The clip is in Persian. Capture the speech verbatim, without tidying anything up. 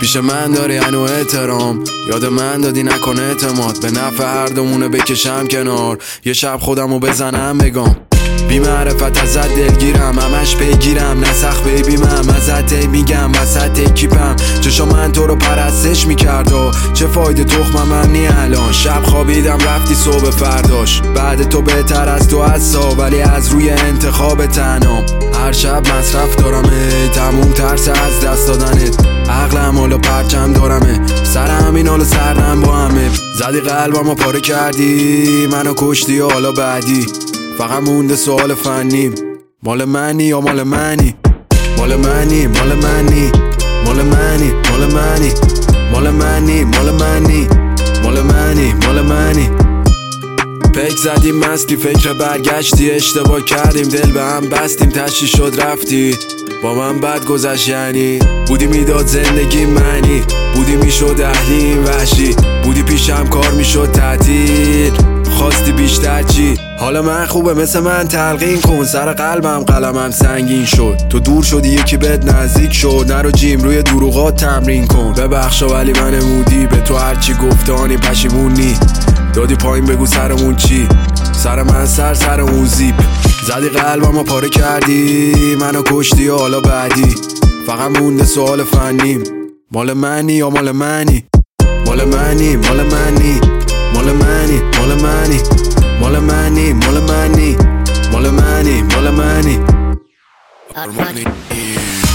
پیش من داری هنو احترام، یاد من دادی نکن اعتماد، به نفع هر دومونه بکشم کنار، یه شب خودمو بزنم بگم بی معرفت ازت دلگیرم، همش پیگیرم نسخ بیبی من ازت میگم وسط کیپم، چشا من تو رو پرستش میکرد و چه فایده تخمم هم نی الان، شب خوابیدم رفتی صبح فرداش، بعد تو بهتر از تو هستا ولی از روی انتخاب تنام، هر شب مصرف دارمه تموم ترس از دست دادنت، عقلم حالا پرچم دارمه سر همین حالا سردم با همه، زدی قلبمو پاره کردی منو کشتی و حالا بعدی فقط مونده سوال فنی، مال منی یا مال منی، مال منی مال منی مال منی مال منی مال منی مال منی مال منی مال منی پیک زدیم مستی فکر برگشتی، اشتباه کردیم دل به هم بستیم تشی شد رفتی با من بد گذشت، یعنی بودی میداد زندگی منی، بودی میشد اهلیم وحشی، بودی پیشم کار میشد تعطیل، خواستی بیشتر چی؟ حالا من خوبه مثل من تلقین کن، سر قلبم قلمم سنگین شد، تو دور شدی یکی بهت نزدیک شد، نرو جیم روی دروغات تمرین کن، ببخشا ولی من مودی به تو هرچی گفتانی پشیمونی، دادی پایین بگو سرمون چی؟ سر من سر سر اون زیپ، زدی قلبمو پاره کردی منو کشتی و حالا بعدی فقط مونده سوال فنیم، مال منی یا مال منی، مال منی مال منی مال منی مال منی مال منی مال منی مال منی مال منی